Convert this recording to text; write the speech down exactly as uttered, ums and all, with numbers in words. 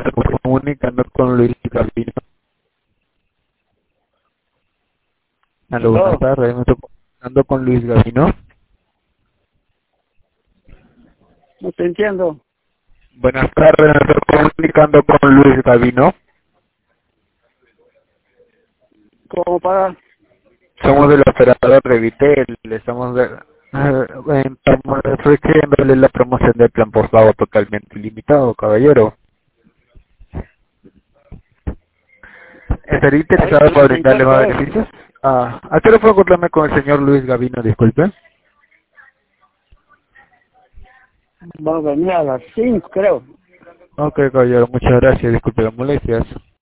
comunicando con Luis Gavino. Aló, No, buenas tardes, me estoy comunicando con Luis Gavino. no te entiendo. Buenas tardes, me estoy comunicando con Luis Gavino. ¿Cómo para? Somos del operador Revitel, le estamos de, eh, estamos ofreciéndole la promoción del plan postpago totalmente ilimitado, caballero. ¿Estaría Ay, interesado no para sé en brindarle cuánto más es. beneficios? Ah, ¿a qué hora puedo encontrarme con el señor Luis Gavino, disculpe? Va a venir a las cinco, creo. Ok, caballero, muchas gracias, disculpe las molestias.